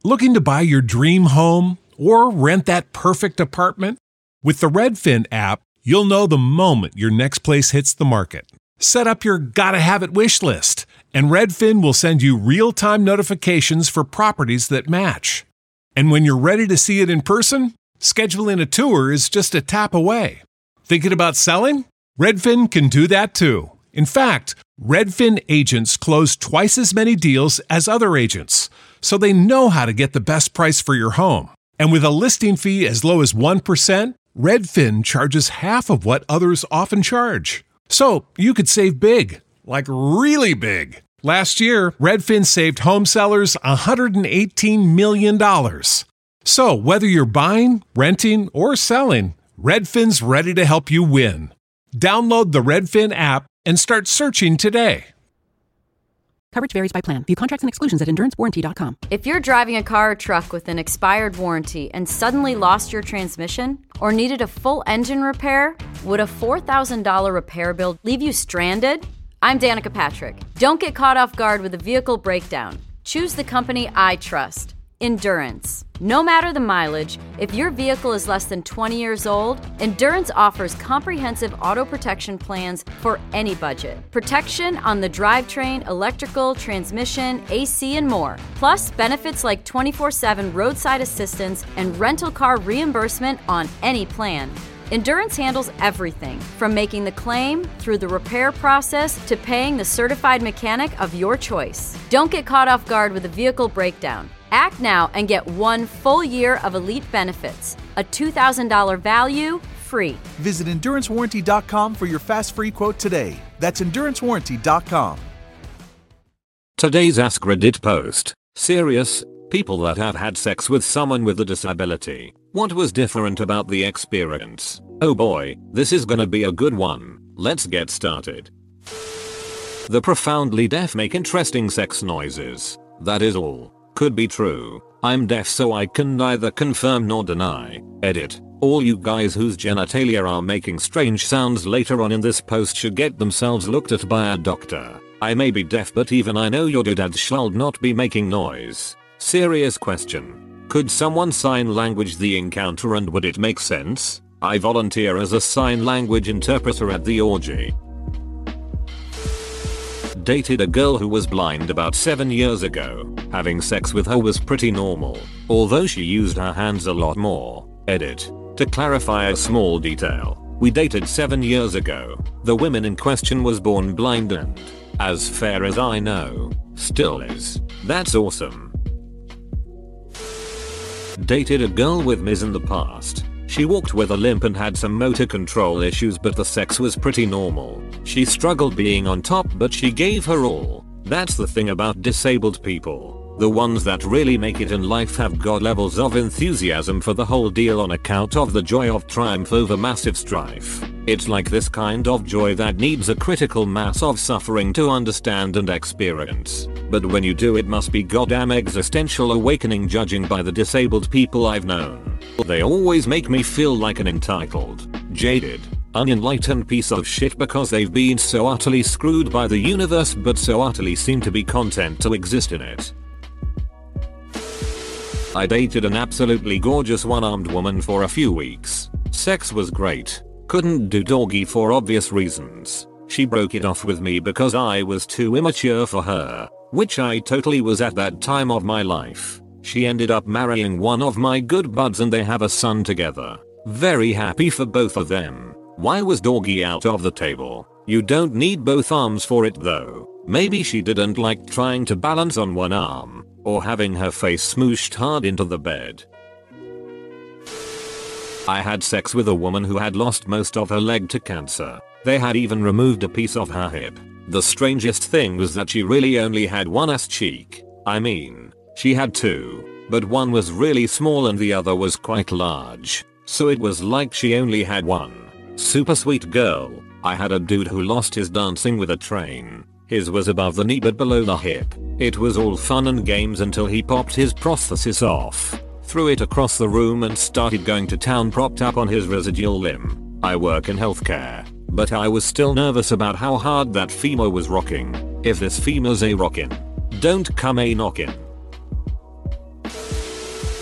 Looking to buy your dream home or rent that perfect apartment? With the Redfin app, you'll know the moment your next place hits the market. Set up your gotta have it wish list, and Redfin will send you real-time notifications for properties that match. And when you're ready to see it in person, scheduling a tour is just a tap away. Thinking about selling? Redfin can do that too. In fact, Redfin agents close twice as many deals as other agents, so they know how to get the best price for your home. And with a listing fee as low as 1%, Redfin charges half of what others often charge. So you could save big, like really big. Last year, Redfin saved home sellers $118 million. So whether you're buying, renting, or selling, Redfin's ready to help you win. Download the Redfin app and start searching today. Coverage varies by plan. View contracts and exclusions at endurancewarranty.com. If you're driving a car or truck with an expired warranty and suddenly lost your transmission or needed a full engine repair, would a $4,000 repair bill leave you stranded? I'm Danica Patrick. Don't get caught off guard with a vehicle breakdown. Choose the company I trust, Endurance. No matter the mileage, if your vehicle is less than 20 years old, Endurance offers comprehensive auto protection plans for any budget. Protection on the drivetrain, electrical, transmission, AC, and more. Plus, benefits like 24/7 roadside assistance and rental car reimbursement on any plan. Endurance handles everything, from making the claim through the repair process to paying the certified mechanic of your choice. Don't get caught off guard with a vehicle breakdown. Act now and get 1 full year of elite benefits. A $2,000 value, free. Visit EnduranceWarranty.com for your fast free quote today. That's EnduranceWarranty.com. Today's Ask Reddit post. Serious, people that have had sex with someone with a disability. What was different about the experience? Oh boy, this is gonna be a good one. Let's get started. The profoundly deaf make interesting sex noises. That is all. Could be true. I'm deaf, so I can neither confirm nor deny. Edit. All you guys whose genitalia are making strange sounds later on in this post should get themselves looked at by a doctor. I may be deaf, but even I know your doodads shall not be making noise. Serious question. Could someone sign language the encounter and would it make sense? I volunteer as a sign language interpreter at the orgy. Dated a girl who was blind about 7 years ago. Having sex with her was pretty normal, although she used her hands a lot more. Edit. To clarify a small detail, we dated 7 years ago. The woman in question was born blind and, as far as I know, still is. That's awesome. Dated a girl with Ms in the past. She walked with a limp and had some motor control issues, but the sex was pretty normal. She struggled being on top, but she gave her all. That's the thing about disabled people. The ones that really make it in life have got levels of enthusiasm for the whole deal on account of the joy of triumph over massive strife. It's like this kind of joy that needs a critical mass of suffering to understand and experience. But when you do, it must be goddamn existential awakening, judging by the disabled people I've known. They always make me feel like an entitled, jaded, unenlightened piece of shit because they've been so utterly screwed by the universe but so utterly seem to be content to exist in it. I dated an absolutely gorgeous one-armed woman for a few weeks. Sex was great. Couldn't do doggy for obvious reasons. She broke it off with me because I was too immature for her, which I totally was at that time of my life. She ended up marrying one of my good buds and they have a son together. Very happy for both of them. Why was doggy out of the table? You don't need both arms for it though. Maybe she didn't like trying to balance on one arm, or having her face smooshed hard into the bed. I had sex with a woman who had lost most of her leg to cancer. They had even removed a piece of her hip. The strangest thing was that she really only had one ass cheek. I mean, she had two, but one was really small and the other was quite large. So it was like she only had one. Super sweet girl. I had a dude who lost his dancing with a train. His was above the knee but below the hip. It was all fun and games until he popped his prosthesis off, threw it across the room and started going to town propped up on his residual limb. I work in healthcare, but I was still nervous about how hard that femur was rocking. If this femur's a rockin', don't come a knockin'.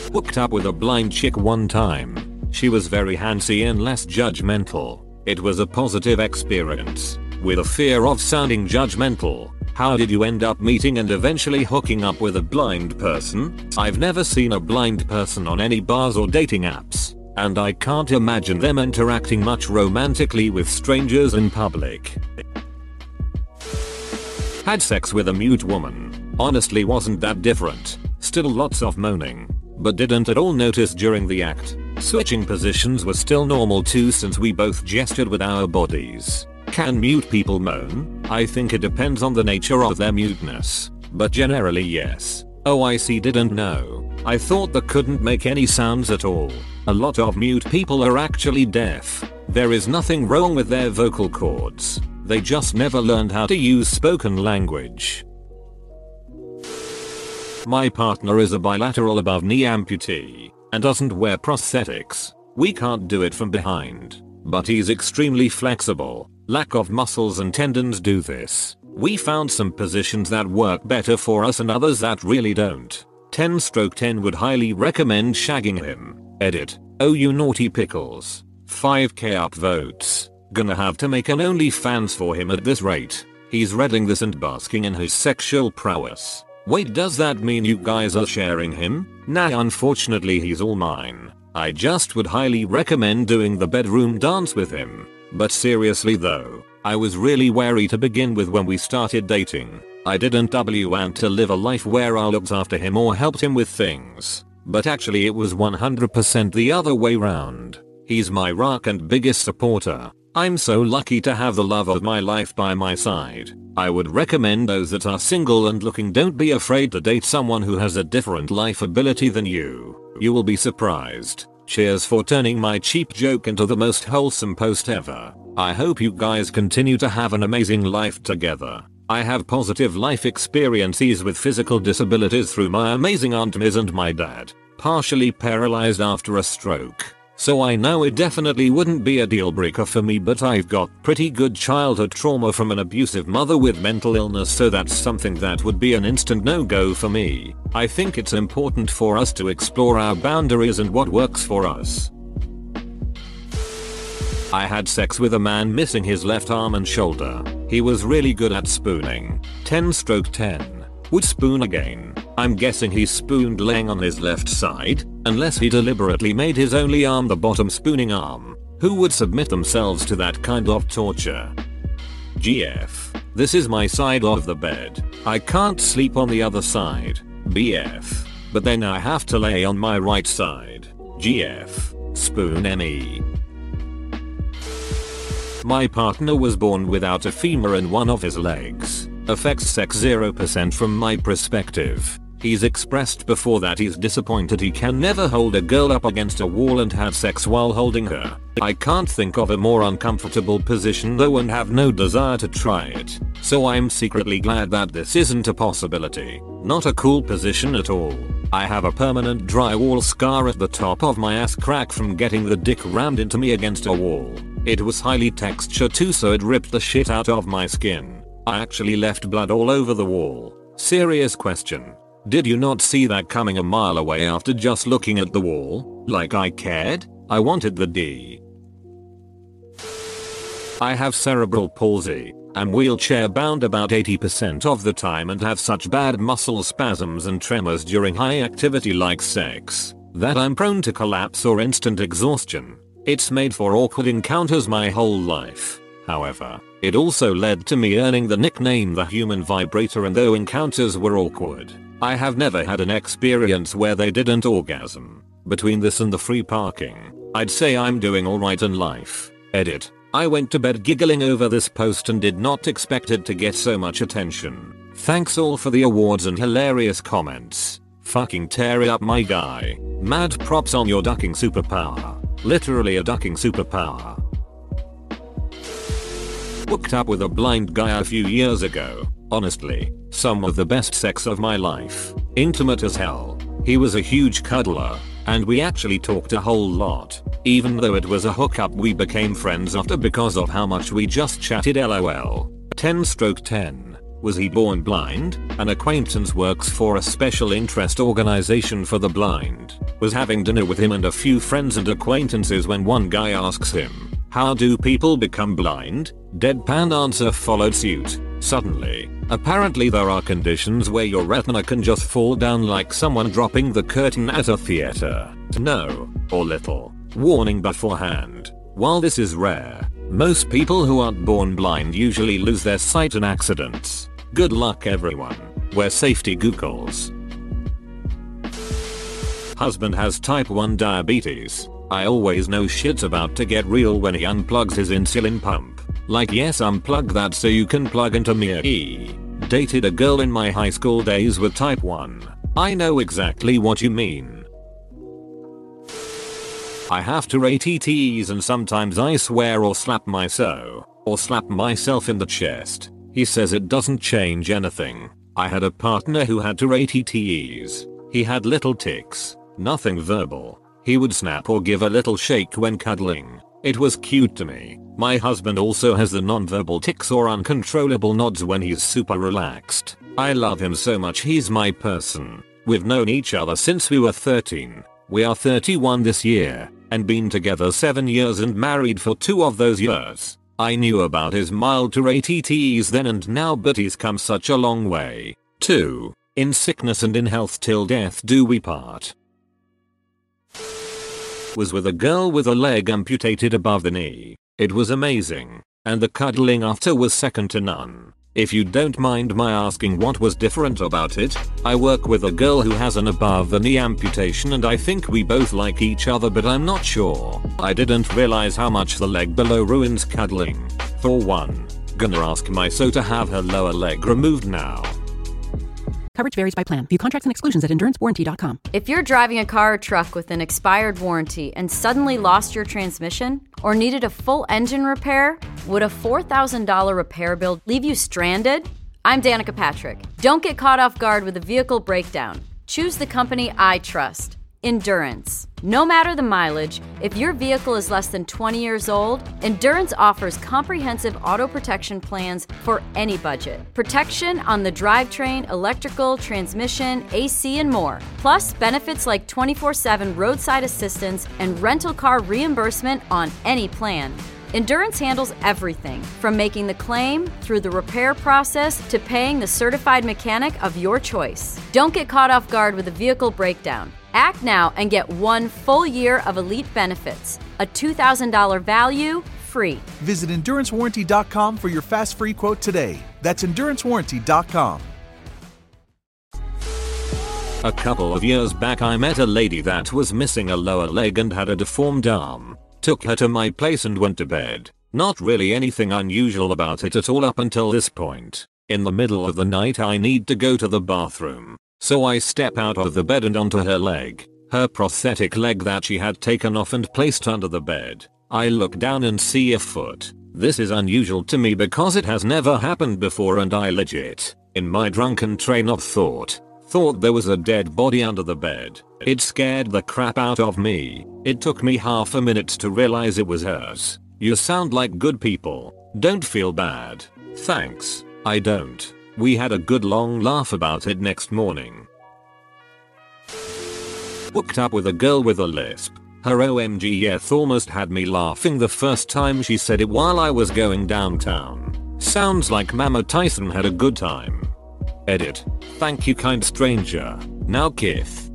Hooked up with a blind chick one time. She was very handsy and less judgmental. It was a positive experience. With a fear of sounding judgmental, how did you end up meeting and eventually hooking up with a blind person? I've never seen a blind person on any bars or dating apps, and I can't imagine them interacting much romantically with strangers in public. Had sex with a mute woman. Honestly wasn't that different. Still lots of moaning, but didn't at all notice during the act. Switching positions was still normal too since we both gestured with our bodies. Can mute people moan? I think it depends on the nature of their muteness, but generally yes. Oh, I see, didn't know. I thought they couldn't make any sounds at all. A lot of mute people are actually deaf. There is nothing wrong with their vocal cords. They just never learned how to use spoken language. My partner is a bilateral above knee amputee and doesn't wear prosthetics. We can't do it from behind, but he's extremely flexible. Lack of muscles and tendons do this. We found some positions that work better for us and others that really don't. 10/10 would highly recommend shagging him. Edit. Oh you naughty pickles. 5k upvotes. Gonna have to make an OnlyFans for him at this rate. He's reading this and basking in his sexual prowess. Wait, does that mean you guys are sharing him? Nah, unfortunately he's all mine. I just would highly recommend doing the bedroom dance with him. But seriously though, I was really wary to begin with when we started dating. I didn't want to live a life where I looked after him or helped him with things. But actually it was 100% the other way round. He's my rock and biggest supporter. I'm so lucky to have the love of my life by my side. I would recommend those that are single and looking, don't be afraid to date someone who has a different life ability than you. You will be surprised. Cheers for turning my cheap joke into the most wholesome post ever. I hope you guys continue to have an amazing life together. I have positive life experiences with physical disabilities through my amazing Aunt Miz and my dad, partially paralyzed after a stroke. So I know it definitely wouldn't be a deal breaker for me, but I've got pretty good childhood trauma from an abusive mother with mental illness, so that's something that would be an instant no-go for me. I think it's important for us to explore our boundaries and what works for us. I had sex with a man missing his left arm and shoulder. He was really good at spooning. 10/10. Would spoon again. I'm guessing he spooned laying on his left side, unless he deliberately made his only arm the bottom spooning arm. Who would submit themselves to that kind of torture? GF. This is my side of the bed. I can't sleep on the other side. BF. But then I have to lay on my right side. GF. Spoon ME. My partner was born without a femur in one of his legs. Affects sex 0% from my perspective. He's expressed before that he's disappointed he can never hold a girl up against a wall and have sex while holding her. I can't think of a more uncomfortable position though and have no desire to try it. So I'm secretly glad that this isn't a possibility. Not a cool position at all. I have a permanent drywall scar at the top of my ass crack from getting the dick rammed into me against a wall. It was highly textured too, so it ripped the shit out of my skin. I actually left blood all over the wall. Serious question. Did you not see that coming a mile away after just looking at the wall? Like I cared? I wanted the D. I have cerebral palsy. I'm wheelchair bound about 80% of the time and have such bad muscle spasms and tremors during high activity like sex that I'm prone to collapse or instant exhaustion. It's made for awkward encounters my whole life. However, it also led to me earning the nickname the human vibrator, and though encounters were awkward, I have never had an experience where they didn't orgasm. Between this and the free parking, I'd say I'm doing alright in life. Edit. I went to bed giggling over this post and did not expect it to get so much attention. Thanks all for the awards and hilarious comments. Fucking tear it up, my guy. Mad props on your ducking superpower. Literally a ducking superpower. Hooked up with a blind guy a few years ago. Honestly, some of the best sex of my life. Intimate as hell. He was a huge cuddler, and we actually talked a whole lot. Even though it was a hookup, we became friends after because of how much we just chatted, lol. 10/10. Was he born blind? An acquaintance works for a special interest organization for the blind. Was having dinner with him and a few friends and acquaintances when one guy asks him, "How do people become blind?" Deadpan answer followed suit. Suddenly, apparently there are conditions where your retina can just fall down like someone dropping the curtain at a theater. No, or little warning beforehand. While this is rare, most people who aren't born blind usually lose their sight in accidents. Good luck everyone. Wear safety goggles. Husband has type 1 diabetes. I always know shit's about to get real when he unplugs his insulin pump. Like, yes, unplug that so you can plug into me. Dated a girl in my high school days with type 1. I know exactly what you mean. I have to rate ETs and sometimes I swear or slap myself in the chest. He says it doesn't change anything. I had a partner who had to rate ETs. He had little tics, nothing verbal. He would snap or give a little shake when cuddling. It was cute to me. My husband also has the non-verbal tics or uncontrollable nods when he's super relaxed. I love him so much, he's my person. We've known each other since we were 13. We are 31 this year, and been together 7 years and married for 2 of those years. I knew about his mild to rate ETs then and now, but he's come such a long way. 2. In sickness and in health till death do we part. Was with a girl with a leg amputated above the knee. It was amazing, and the cuddling after was second to none. If you don't mind my asking what was different about it, I work with a girl who has an above the knee amputation and I think we both like each other, but I'm not sure. I didn't realize how much the leg below ruins cuddling. For one, gonna ask my so to have her lower leg removed now. Coverage varies by plan. View contracts and exclusions at endurancewarranty.com. If you're driving a car or truck with an expired warranty and suddenly lost your transmission or needed a full engine repair, would a $4,000 repair bill leave you stranded? I'm Danica Patrick. Don't get caught off guard with a vehicle breakdown. Choose the company I trust, Endurance. No matter the mileage, if your vehicle is less than 20 years old, Endurance offers comprehensive auto protection plans for any budget. Protection on the drivetrain, electrical, transmission, AC, and more. Plus, benefits like 24/7 roadside assistance and rental car reimbursement on any plan. Endurance handles everything from making the claim through the repair process to paying the certified mechanic of your choice. Don't get caught off guard with a vehicle breakdown. Act now and get 1 full year of elite benefits. A $2,000 value, free. Visit EnduranceWarranty.com for your fast free quote today. That's EnduranceWarranty.com. A couple of years back I met a lady that was missing a lower leg and had a deformed arm. Took her to my place and went to bed. Not really anything unusual about it at all up until this point. In the middle of the night I need to go to the bathroom. So I step out of the bed and onto her leg. Her prosthetic leg that she had taken off and placed under the bed. I look down and see a foot. This is unusual to me because it has never happened before and I legit, in my drunken train of thought there was a dead body under the bed. It scared the crap out of me. It took me half a minute to realize it was hers. You sound like good people. Don't feel bad. Thanks. I don't. We had a good long laugh about it next morning. Hooked up with a girl with a lisp. Her OMGF almost had me laughing the first time she said it while I was going downtown. Sounds like Mama Tyson had a good time. Edit. Thank you, kind stranger. Now Kith.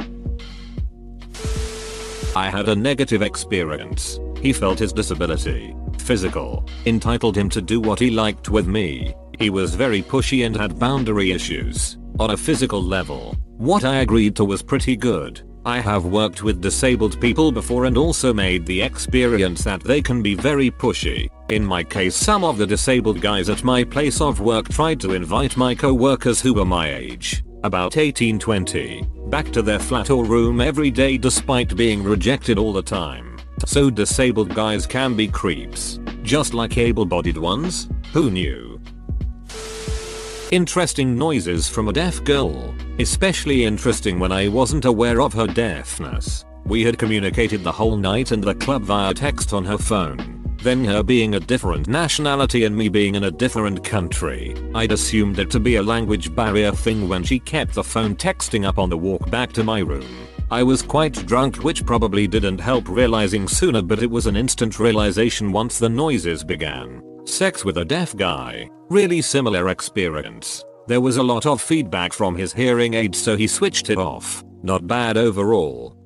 I had a negative experience. He felt his disability, physical, entitled him to do what he liked with me. He was very pushy and had boundary issues. On a physical level, what I agreed to was pretty good. I have worked with disabled people before and also made the experience that they can be very pushy. In my case, some of the disabled guys at my place of work tried to invite my co-workers who were my age, about 18-20, back to their flat or room every day despite being rejected all the time. So disabled guys can be creeps, just like able-bodied ones? Who knew? Interesting noises from a deaf girl, especially interesting when I wasn't aware of her deafness. We had communicated the whole night and the club via text on her phone. Then her being a different nationality and me being in a different country, I'd assumed it to be a language barrier thing when she kept the phone texting up on the walk back to my room. I was quite drunk, which probably didn't help realizing sooner, but it was an instant realization once the noises began. Sex with a deaf guy. Really similar experience. There was a lot of feedback from his hearing aid, so he switched it off. Not bad overall.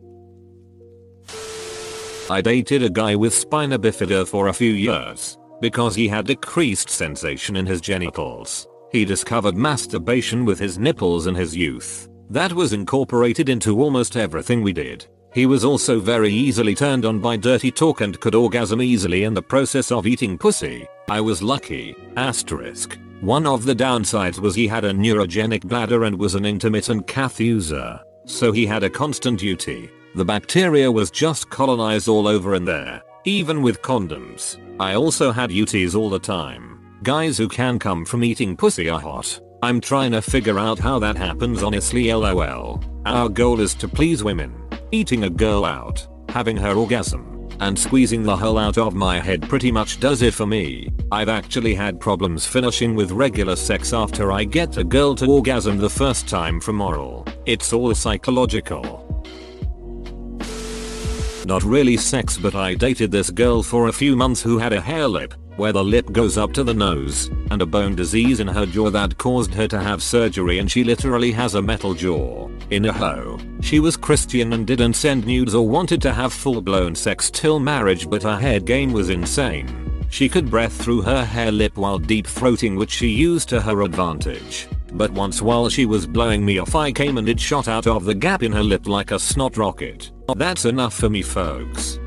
I dated a guy with spina bifida for a few years. Because he had decreased sensation in his genitals. He discovered masturbation with his nipples in his youth. That was incorporated into almost everything we did. He was also very easily turned on by dirty talk and could orgasm easily in the process of eating pussy. I was lucky. Asterisk. One of the downsides was he had a neurogenic bladder and was an intermittent cath user. So he had a constant UT. The bacteria was just colonized all over in there. Even with condoms. I also had UTs all the time. Guys who can come from eating pussy are hot. I'm trying to figure out how that happens, honestly, lol. Our goal is to please women. Eating a girl out, having her orgasm, and squeezing the hell out of my head pretty much does it for me. I've actually had problems finishing with regular sex after I get a girl to orgasm the first time from oral. It's all psychological. Not really sex, but I dated this girl for a few months who had a hair lip, where the lip goes up to the nose, and a bone disease in her jaw that caused her to have surgery, and she literally has a metal jaw. In a hoe. She was Christian and didn't send nudes or wanted to have full-blown sex till marriage, but her head game was insane. She could breathe through her hair lip while deep throating, which she used to her advantage. But once while she was blowing me off, I came and it shot out of the gap in her lip like a snot rocket. That's enough for me, folks.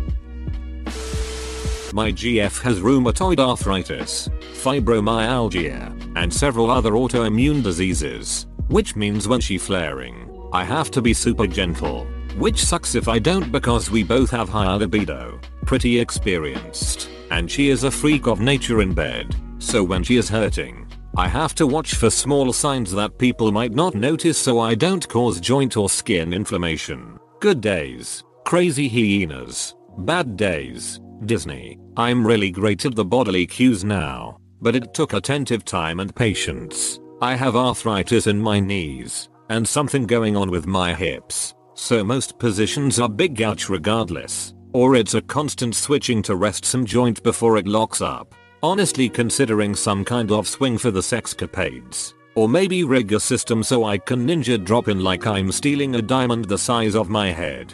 My GF has rheumatoid arthritis, fibromyalgia, and several other autoimmune diseases, which means when she's flaring, I have to be super gentle, which sucks if I don't because we both have high libido, pretty experienced, and she is a freak of nature in bed, so when she is hurting, I have to watch for small signs that people might not notice so I don't cause joint or skin inflammation. Good days, crazy hyenas. Bad days, Disney. I'm really great at the bodily cues now, but it took attentive time and patience. I have arthritis in my knees, and something going on with my hips, so most positions are big ouch regardless, or it's a constant switching to rest some joint before it locks up. Honestly considering some kind of swing for the sexcapades. Or maybe rig a system so I can ninja drop in like I'm stealing a diamond the size of my head.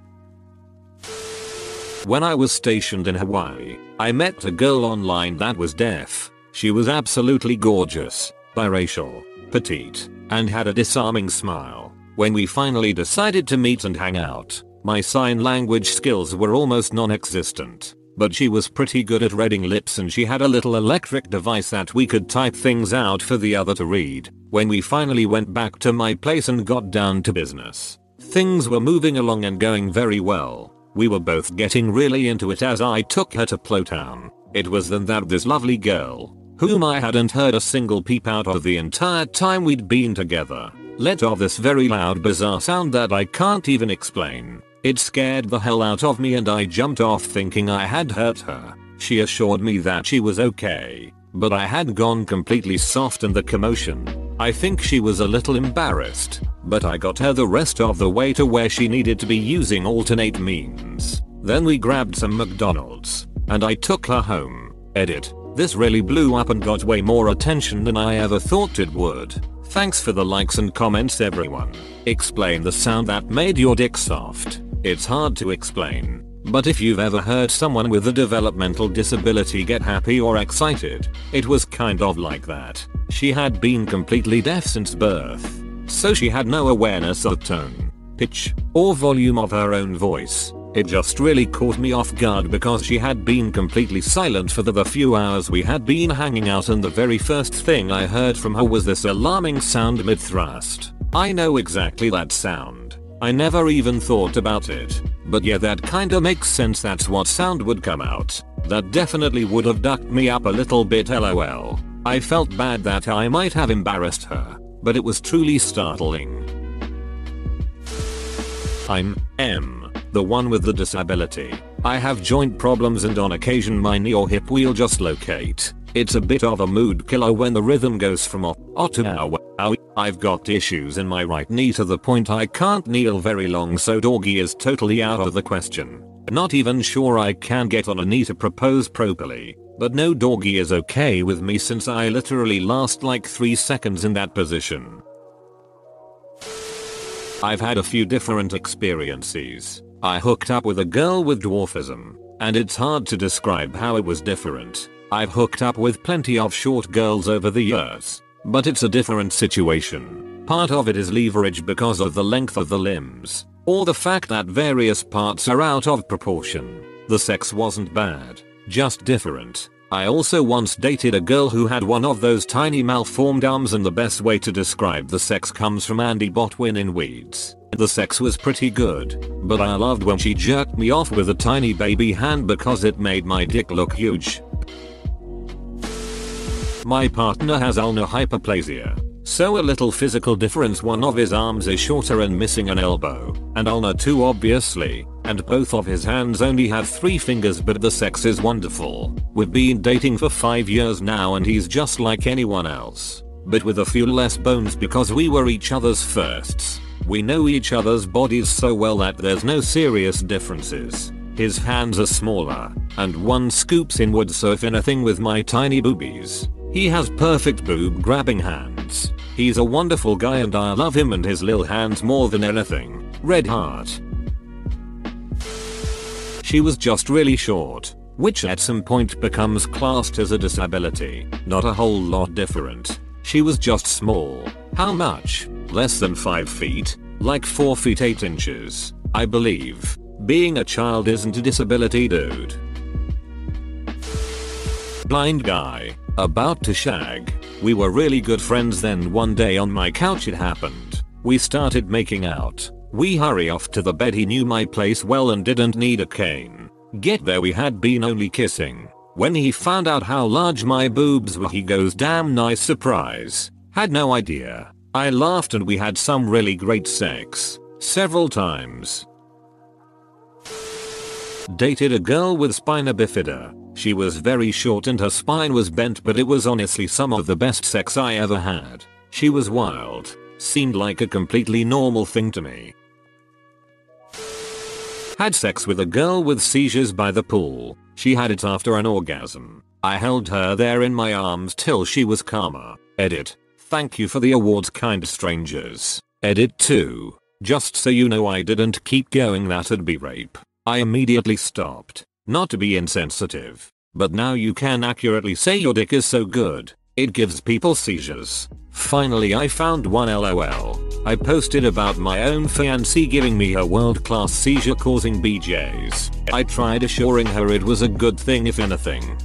When I was stationed in Hawaii, I met a girl online that was deaf. She was absolutely gorgeous, biracial, petite, and had a disarming smile. When we finally decided to meet and hang out, my sign language skills were almost non-existent. But she was pretty good at reading lips and she had a little electric device that we could type things out for the other to read. When we finally went back to my place and got down to business, things were moving along and going very well. We were both getting really into it as I took her to Plowtown. It was then that this lovely girl, whom I hadn't heard a single peep out of the entire time we'd been together, let off this very loud bizarre sound that I can't even explain. It scared the hell out of me and I jumped off thinking I had hurt her. She assured me that she was okay, but I had gone completely soft in the commotion. I think she was a little embarrassed, but I got her the rest of the way to where she needed to be using alternate means. Then we grabbed some McDonald's, and I took her home. Edit. This really blew up and got way more attention than I ever thought it would. Thanks for the likes and comments, everyone. Explain the sound that made your dick soft. It's hard to explain, but if you've ever heard someone with a developmental disability get happy or excited, it was kind of like that. She had been completely deaf since birth, so she had no awareness of tone, pitch, or volume of her own voice. It just really caught me off guard because she had been completely silent for the few hours we had been hanging out, and the very first thing I heard from her was this alarming sound mid-thrust. I know exactly that sound. I never even thought about it, but yeah, that kinda makes sense. That's what sound would come out. That definitely would have ducked me up a little bit, lol. I felt bad that I might have embarrassed her, but it was truly startling. I'm M, the one with the disability, I have joint problems and on occasion my knee or hip will just locate. It's a bit of a mood killer when the rhythm goes from oh to ow. I've got issues in my right knee to the point I can't kneel very long, so doggy is totally out of the question. Not even sure I can get on a knee to propose properly. But no, doggy is okay with me since I literally last like 3 seconds in that position. I've had a few different experiences. I hooked up with a girl with dwarfism, and it's hard to describe how it was different. I've hooked up with plenty of short girls over the years, but it's a different situation. Part of it is leverage because of the length of the limbs, or the fact that various parts are out of proportion. The sex wasn't bad, just different. I also once dated a girl who had one of those tiny malformed arms, and the best way to describe the sex comes from Andy Botwin in Weeds. The sex was pretty good, but I loved when she jerked me off with a tiny baby hand because it made my dick look huge. My partner has ulnar hyperplasia, so a little physical difference. One of his arms is shorter and missing an elbow, and ulnar too obviously, and both of his hands only have 3 fingers, but the sex is wonderful. We've been dating for 5 years now and he's just like anyone else, but with a few less bones because we were each other's firsts. We know each other's bodies so well that there's no serious differences. His hands are smaller, and one scoops inwards, so if anything with my tiny boobies. He has perfect boob grabbing hands. He's a wonderful guy and I love him and his little hands more than anything. Red heart. She was just really short, which at some point becomes classed as a disability. Not a whole lot different. She was just small. How much? Less than 5 feet? Like 4 feet 8 inches, I believe. Being a child isn't a disability, dude. Blind guy. About to shag. We were really good friends, then one day on my couch it happened. We started making out. We hurry off to the bed. He knew my place well and didn't need a cane. Get there, we had been only kissing. When he found out how large my boobs were, he goes, damn nice surprise. Had no idea. I laughed and we had some really great sex. Several times. Dated a girl with spina bifida. She was very short and her spine was bent, but it was honestly some of the best sex I ever had. She was wild. Seemed like a completely normal thing to me. Had sex with a girl with seizures by the pool. She had it after an orgasm. I held her there in my arms till she was calmer. Edit. Thank you for the awards, kind strangers. Edit 2. Just so you know, I didn't keep going, that'd be rape. I immediately stopped. Not to be insensitive, but now you can accurately say your dick is so good, it gives people seizures. Finally I found one, lol. I posted about my own fiancée giving me her world-class seizure causing BJs. I tried assuring her it was a good thing if anything.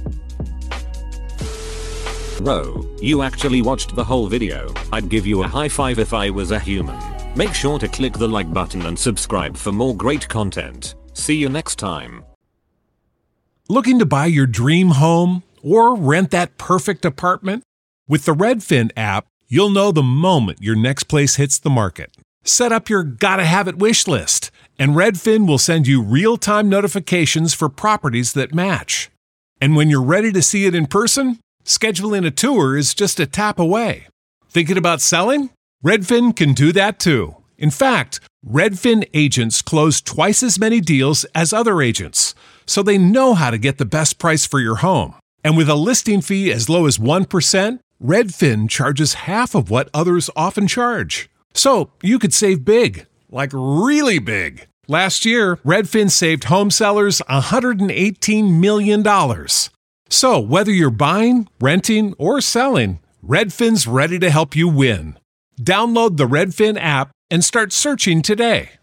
Bro, you actually watched the whole video. I'd give you a high five if I was a human. Make sure to click the like button and subscribe for more great content. See you next time. Looking to buy your dream home or rent that perfect apartment? With the Redfin app, you'll know the moment your next place hits the market. Set up your gotta have it wish list, and Redfin will send you real-time notifications for properties that match. And when you're ready to see it in person, scheduling a tour is just a tap away. Thinking about selling? Redfin can do that too. In fact, Redfin agents close twice as many deals as other agents, so they know how to get the best price for your home. And with a listing fee as low as 1%, Redfin charges half of what others often charge. So you could save big, like really big. Last year, Redfin saved home sellers $118 million. So whether you're buying, renting, or selling, Redfin's ready to help you win. Download the Redfin app and start searching today.